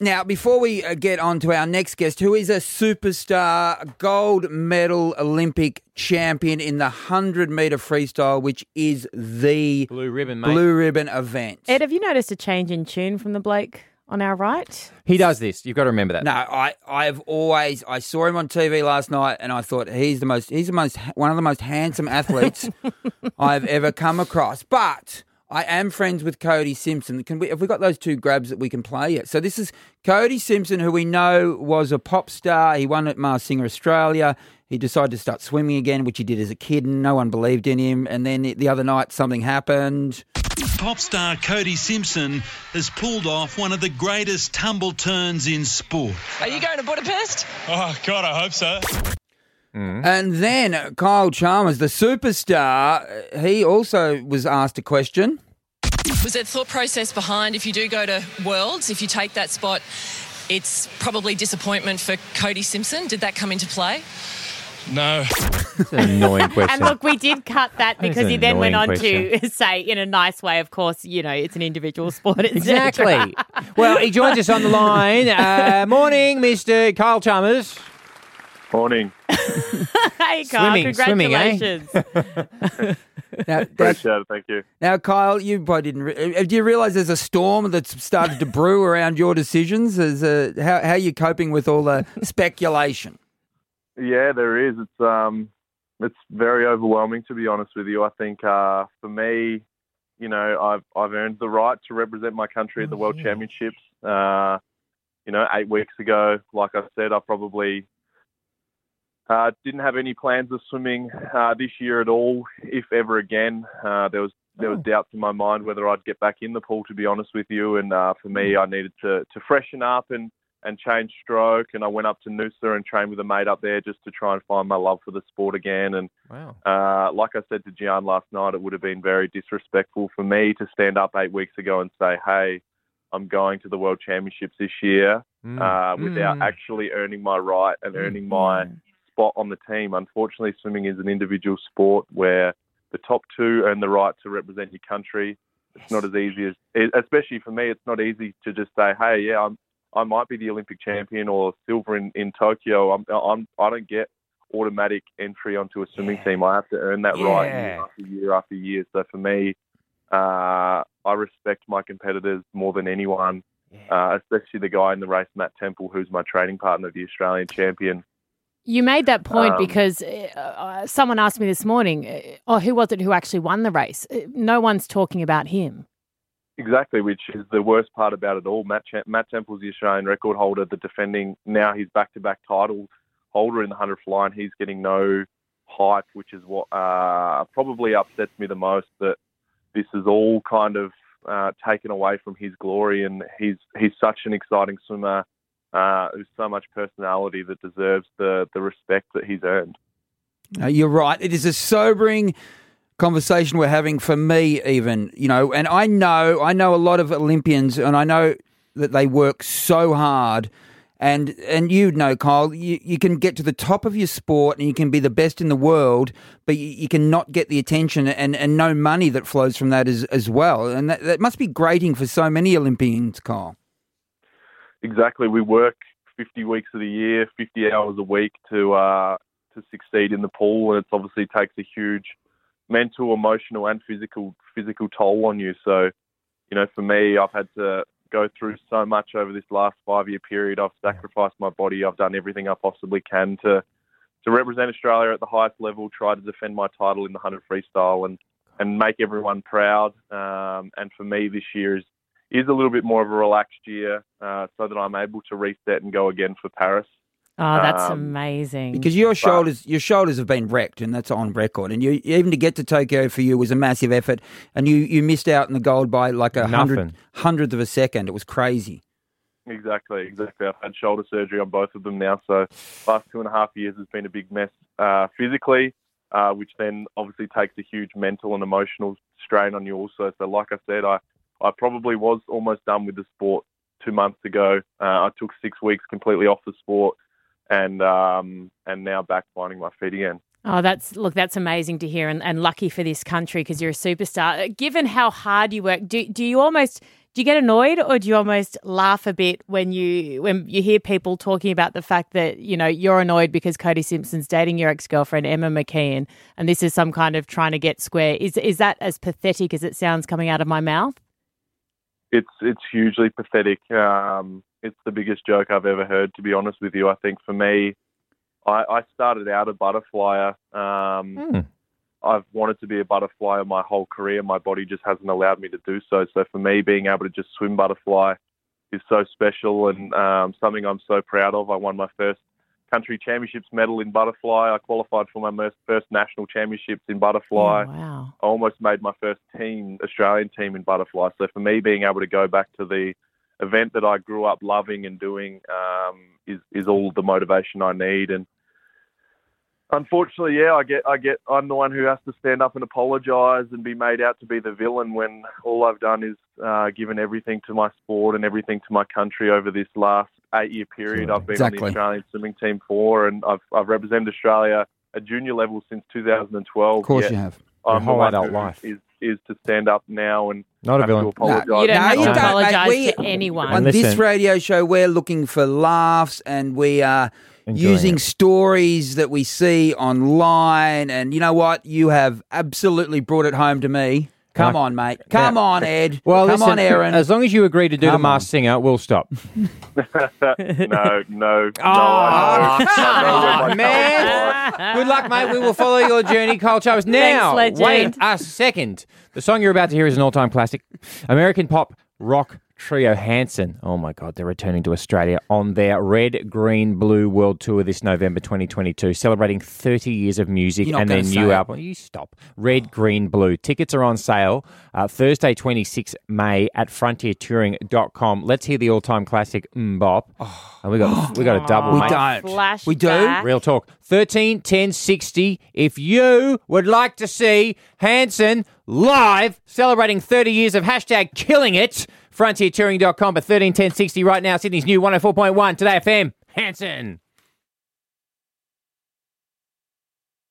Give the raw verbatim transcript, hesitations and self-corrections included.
Now, before we uh, get on to our next guest, who is a superstar gold medal Olympic champion in the one hundred metre freestyle, which is the Blue ribbon, mate. Blue ribbon event. Ed, have you noticed a change in tune from the bloke on our right? He does this. You've got to remember that. No, I, I've always, I saw him on T V last night and I thought he's the most, he's the most, one of the most handsome athletes I've ever come across. But I am friends with Cody Simpson. Can we, have we got those two grabs that we can play yet? So this is Cody Simpson, who we know was a pop star. He won at Mars Singer Australia. He decided to start swimming again, which he did as a kid, and no one believed in him. And then the other night, something happened. Pop star Cody Simpson has pulled off one of the greatest tumble turns in sport. Are you going to Budapest? Oh, God, I hope so. Mm. And then Kyle Chalmers, the superstar, he also was asked a question. Was there thought process behind if you do go to Worlds, if you take that spot, it's probably disappointment for Cody Simpson? Did that come into play? No. That's an annoying question. And look, we did cut that because an he then went on annoying to say in a nice way, of course, you know, it's an individual sport. et Exactly. cetera. Well, he joins us on the line. Uh, morning, Mister Kyle Chalmers. Morning. Hey, Kyle, Swimming, swimming, eh? congratulations. Now, Appreciate it, thank you. now, Kyle, you probably didn't. Re- do you realise there's a storm that's started to brew around your decisions? As a, how, how are you coping with all the speculation? Yeah, there is. It's um, it's very overwhelming, to be honest with you. I think uh, for me, you know, I've I've earned the right to represent my country at the World Championships. Uh, you know, eight weeks ago, like I said, I probably uh, didn't have any plans of swimming uh, this year at all, if ever again. Uh, there was there was doubts in my mind whether I'd get back in the pool, to be honest with you. And uh, for me, I needed to to freshen up and. and change stroke, and I went up to Noosa and trained with a mate up there just to try and find my love for the sport again. And Wow. uh, like I said to Gian last night, it would have been very disrespectful for me to stand up eight weeks ago and say, hey, I'm going to the World Championships this year Mm. uh, without Mm. actually earning my right and earning my spot on the team. Unfortunately, swimming is an individual sport where the top two earn the right to represent your country. It's not as easy as, especially for me, it's not easy to just say, hey, yeah, I'm I might be the Olympic champion or silver in, in Tokyo. I'm, I'm, I don't get automatic entry onto a swimming Yeah. team. I have to earn that right Yeah. year after year after year. So for me, uh, I respect my competitors more than anyone, uh, especially the guy in the race, Matt Temple, who's my training partner, the Australian champion. You made that point Um, because uh, uh, someone asked me this morning, uh, oh, who was it who actually won the race? Uh, No one's talking about him. Exactly, which is the worst part about it all. Matt, Ch- Matt Temple's the Australian record holder, the defending, now he's back-to-back title holder in the one hundred fly, and he's getting no hype, which is what uh, probably upsets me the most, that this is all kind of uh, taken away from his glory, and he's he's such an exciting swimmer uh, who's so much personality that deserves the, the respect that he's earned. Uh, you're right. It is a sobering conversation we're having for me even, you know, and I know, I know a lot of Olympians, and I know that they work so hard, and and you know, Kyle, you, you can get to the top of your sport and you can be the best in the world, but you, you cannot get the attention and, and no money that flows from that as, as well. And that, that must be grating for so many Olympians, Kyle. Exactly. We work fifty weeks of the year, fifty hours a week to uh, to succeed in the pool, and it obviously takes a huge mental, emotional, and physical physical toll on you. So, you know, for me, I've had to go through so much over this last five-year period. I've sacrificed my body. I've done everything I possibly can to to represent Australia at the highest level, try to defend my title in the one hundred freestyle, and and make everyone proud. Um, and for me, this year is is a little bit more of a relaxed year, uh, so that I'm able to reset and go again for Paris. Oh, that's Um, amazing. Because your shoulders, your shoulders have been wrecked, and that's on record. And you, even to get to Tokyo for you was a massive effort, and you, you missed out on the gold by like a hundred, Nothing. hundredth of a second. It was crazy. Exactly, exactly. I've had shoulder surgery on both of them now, so last two and a half years has been a big mess uh, physically, uh, which then obviously takes a huge mental and emotional strain on you also. So like I said, I, I probably was almost done with the sport two months ago. Uh, I took six weeks completely off the sport, and um, and now back finding my feet again. Oh, that's look, that's amazing to hear, and, and lucky for this country because you're a superstar. Given how hard you work, do do you almost Do you get annoyed, or do you almost laugh a bit when you when you hear people talking about the fact that, you know, you're annoyed because Cody Simpson's dating your ex-girlfriend, Emma McKeon, and this is some kind of trying to get square? Is is that as pathetic as it sounds coming out of my mouth? It's it's hugely pathetic. Um, it's the biggest joke I've ever heard, to be honest with you. I think for me, I, I started out a butterflyer. Um, Mm. I've wanted to be a butterflyer my whole career. My body just hasn't allowed me to do so. So for me, being able to just swim butterfly is so special and um, something I'm so proud of. I won my first country championships medal in butterfly. I qualified for my first national championships in butterfly. Oh, wow. I almost made my first team, Australian team in butterfly. So for me, being able to go back to the event that I grew up loving and doing um, is, is all the motivation I need. And unfortunately, yeah, I get, I get, I'm the one who has to stand up and apologise and be made out to be the villain when all I've done is uh, given everything to my sport and everything to my country over this last eight-year period. I've been Exactly. on the Australian swimming team for, and I've, I've represented Australia at junior level since two thousand twelve. Of course Yet you have. Your I'm whole the one adult who life. Is, is to stand up now and Not a have to villain. apologise. You don't No, have you to don't, mate. apologise We- to anyone. On Listen. this radio show, we're looking for laughs and we are Enjoying using it. stories that we see online. And you know what? You have absolutely brought it home to me. Come Like- on, mate. Come Yeah. on, Ed. Well, Come listen, on, Aaron. as long as you agree to do Come the Masked Singer, we'll stop. no, no, Oh, no. I know. come I know where my on, man. colours Good luck, mate. We will follow your journey, Kyle Chavez. Now, Thanks, legend. wait a second. The song you're about to hear is an all-time classic. American pop rock trio Hanson. Oh, my God. They're returning to Australia on their Red, Green, Blue World Tour this November twenty twenty-two, celebrating thirty years of music You're not and their gonna new say it. album. You stop. Red, Green, Blue. Tickets are on sale uh, Thursday, twenty-sixth of May at frontier touring dot com. Let's hear the all-time classic Mbop. Oh. And we got we got a double, We mate. don't. Flashback. We do? Real talk. thirteen ten sixty. If you would like to see Hanson live celebrating thirty years of hashtag killing it, frontier touring dot com, but thirteen ten sixty right now, Sydney's new one oh four point one Today F M. Hanson.